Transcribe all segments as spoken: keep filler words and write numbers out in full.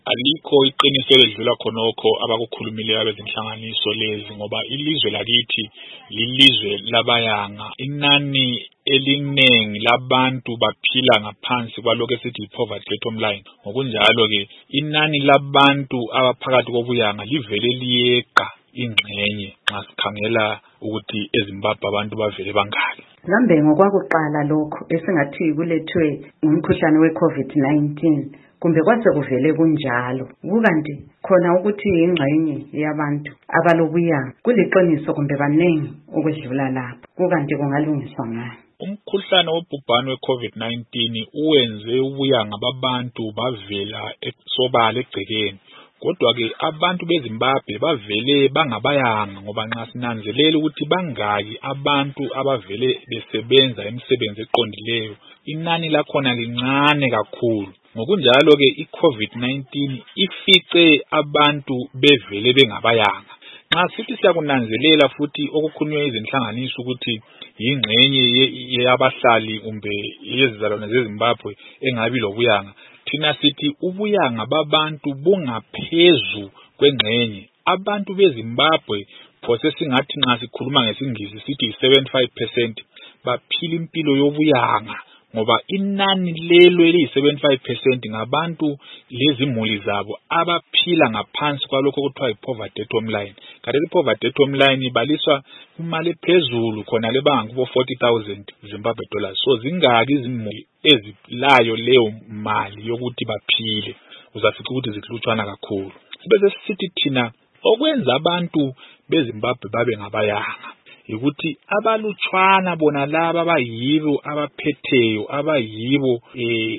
Alikho iqiniso eledlula khonokho abakukhulumileyo abezinhlanganiso lezi ngoba ilizwe lakithi lilizwe labayanga. Inani eliningi labantu baphila ngaphansi kwalokho esithi poverty bottom line. Ngokunjalo ke inani labantu abaphakathi kobuyanga livele liyeqa ingxenye nxa sikhangela ukuthi eZimbabwe abantu bavele bangaki. Lambe ngokwakuqala lokho esingathi kulethwe ngumkhuhlane we-COVID nineteen kumbe kwase kuvele kunjalo kukanti khona ukuthi ingxenye yabantu abalobuyanga kuliqiniso kumbe banengi ukwedlula lapho kukanti kungalungiswa ngayo. Umkhuhlane wobhubhane we-COVID nineteen uwenze ubuyanga babantu bavela sobala egcekeni. Kodwa ke abantu beZimbabwe bavele bangabayanga ngoba nxa sinanzelela ukuthi bangaki abantu abavele besebenza imisebenzi eqondileyo, inani lakhona lincane kakhulu. Ngokunjalo ke i-COVID nineteen ifice abantu bevele bengabayanga. Nxa sithi siyakunanzelela futhi okukhulunywe izinhlanganiso ukuthi yingxenye yabahlali kumbe yezizalwane zeZimbabwe engabi lobuyanga, thina sithi ubuyanga babantu bungaphezu kwengxenye. Abantu beZimbabwe phose singathi nxa sikhuluma ngesingisi sithi seventy-five percent baphila impilo yobuyanga ngoba inani lelo eliyi-seventy-five percent ngabantu lezimuli zabo abaphila ngaphansi kwalokho okuthiwa yi-poverty bottom line. Kanti i-poverty bottom line ibaliswa imali ephezulu khona lebangakubo forty thousand Zimbabwe dollars. So zingaki izimuli ezilayo leyo mali yokuthi baphile, uzafica ukuthi zihlutshwana kakhulu. Bese sithi thina okwenza abantu beZimbabwe babe ngabayanga ukuthi abalutshwana bona laba abayibo abaphetheyo abayibo eh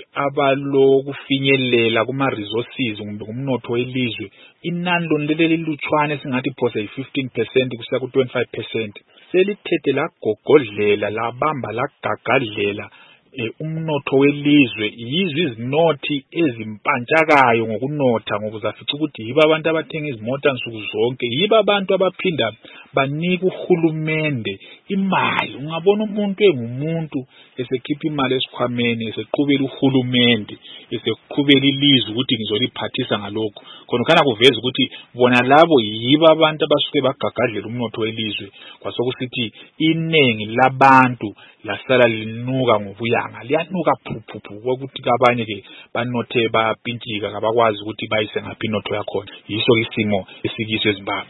abalokufinyelela kuma resources kumbe kumnotho welizwe, inani londeleli lutshwane singathi phose yi-fifteen percent kusiya ku twenty-five percent selithethe lagogodlela labamba lagagadlela eh umnotho welizwe. Yizo izinothi ezimpantshakayo ngokunotha ngokuzafica ukuthi yiba abantu abathenga izimota nsuku zonke, yiba abantu abaphinda banika uhulumende imali. Ungabona umuntu engumuntu esekhipha imali esikhwameni eseqhubela uhulumende eseqhubela ilizwe ukuthi ngizoliphathisa ngalokho, khona kana kuveza ukuthi bona labo yiba abantu abasuke bagagadlela umnotho welizwe. Kwasokusithi inengi labantu lasala linuka ngobuyanga, liyanuka phuphu ukuthi abanye ke banothe bapintshika kabakwazi ukuthi bayise ngaphi inotho yakhona. Yiso isimo esikiso eZimbabwe.